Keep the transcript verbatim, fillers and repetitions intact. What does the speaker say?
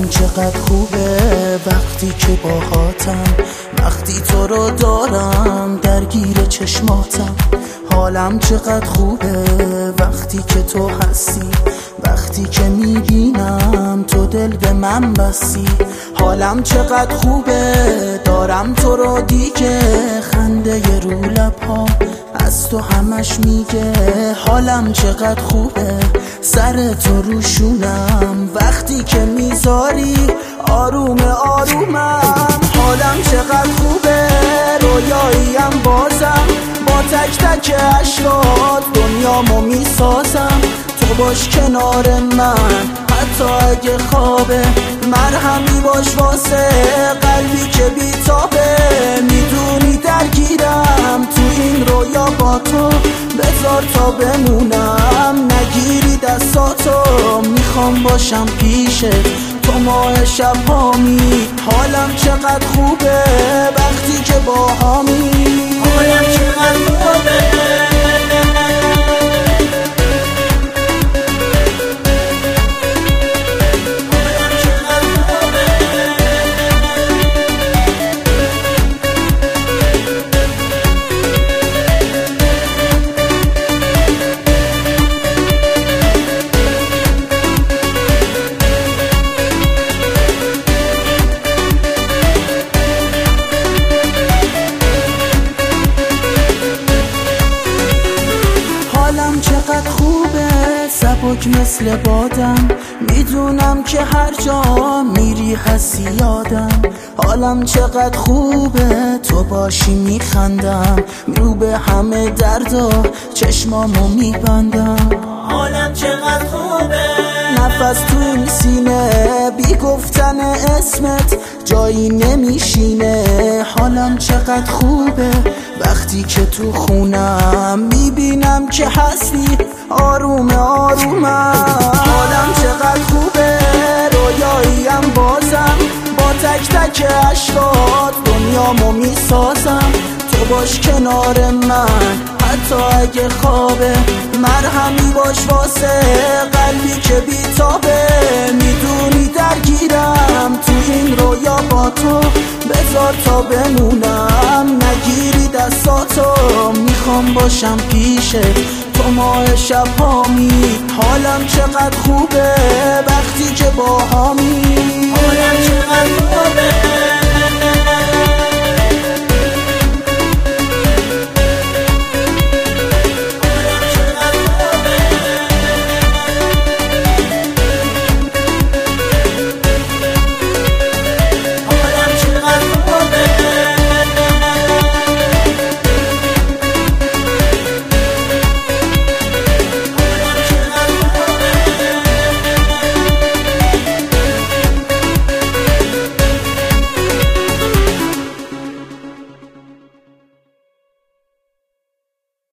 حالم چقدر خوبه وقتی که باهاتم، وقتی تو رو دارم درگیر چشماتم. حالم چقدر خوبه وقتی که تو هستی، وقتی که میبینم تو دل به من بستی. حالم چقدر خوبه دارم تو رو دیگه، خنده ی رو لب‌ها از تو همش میگه. حالم چقدر خوبه سر تو روشونم، وقتی که میذاری آروم آرومم. حالم چقدر خوبه رویاییم بازم، با تک تک اشکات دنیامو میسازم. تو باش کنار من حتی اگه خوابه، مرهمی باش واسه قلبی که بیتابه. میدونی درگیرم تو این رویا با تو، بذار تا بمونم نگیری دستاتو. میخوام باشم پیشت تو ماه شبهامی. حالم چقدر خوبه وقتی که با همی. حالم چقدر خوبه حالم چقدر خوبه سبک مثل بادم، میدونم که هر جا میری هستی یادم. حالم چقدر خوبه تو باشی میخندم، رو به همه دردا چشمامو میبندم. حالم چقدر خوبه نفس تو این سینه، بی گفتن اسمت جایی نمیشینه. حالم چقدر خوبه وقتی که تو خونم میبینم که هستی آروم آرومم. حالم چقدر خوبه رویاییم بازم، با تک تک اشکات دنیامو میسازم. تو باش کنار من حتی اگه خوابه، مرهمی باش واسه قلبی که بیتابه. میدونی درگیرم تو این رویا با تو، بذار تا بمونم نگیری دستاتو. میخوام باشم پیشت تو ماه شبهامی. حالم چقدر خوبه وقتی که با همی. حالم چقدر خوبه